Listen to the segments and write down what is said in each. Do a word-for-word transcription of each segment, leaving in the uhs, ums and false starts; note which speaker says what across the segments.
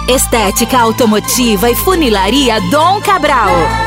Speaker 1: Estética automotiva e funilaria Dom Cabral.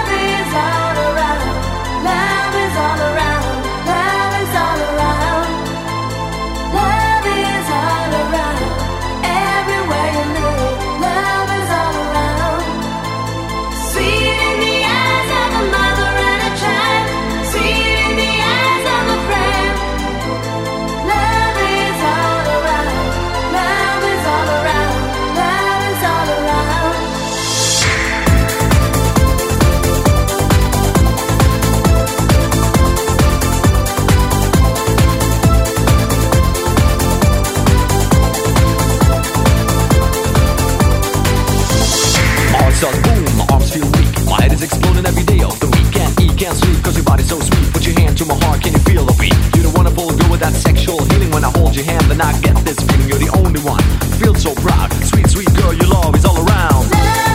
Speaker 2: Boom, my arms feel weak. My head is exploding every day of the week. Can't eat, can't sleep, cause your body's so sweet. Put your hand to my heart, can you feel the beat? You're the wonderful girl with that sexual healing. When I hold your hand, then I get this feeling. You're the only one, feel so proud. Sweet, sweet girl, your love is all around.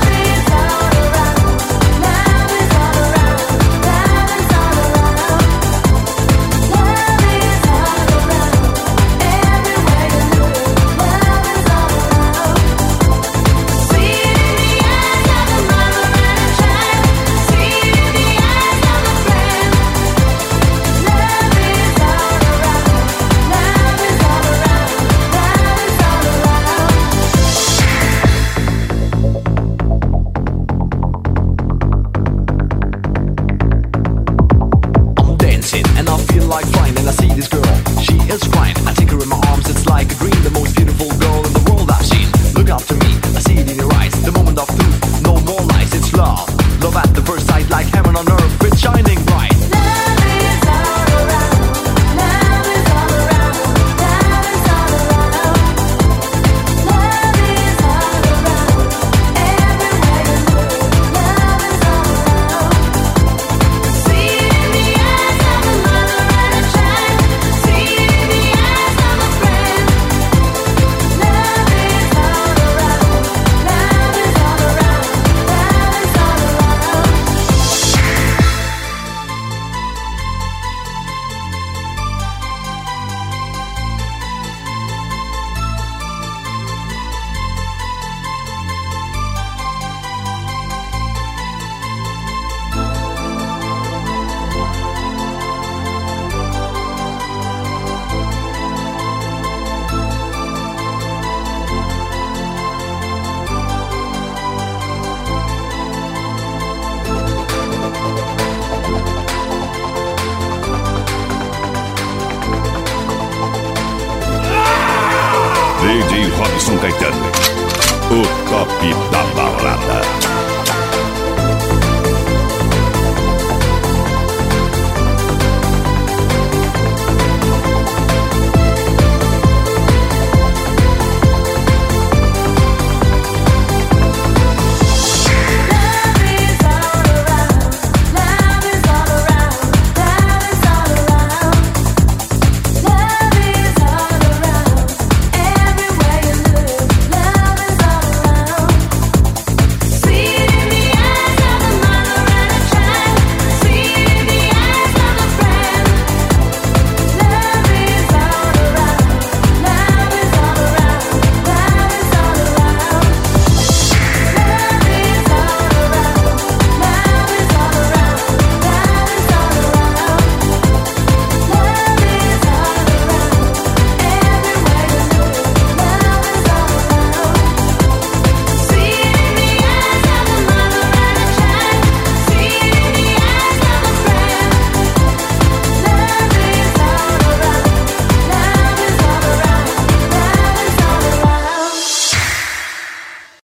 Speaker 2: And I feel like flying, and I see this girl, she is fine. I take her in my arms, it's like a dream. The most beautiful girl in the world I've seen. Look up to me, I see it in your eyes. The moment of truth, no more lies, it's love. Love at the first sight, like heaven on earth, it's shining bright.
Speaker 3: D J Robson Caetano, o top da balada.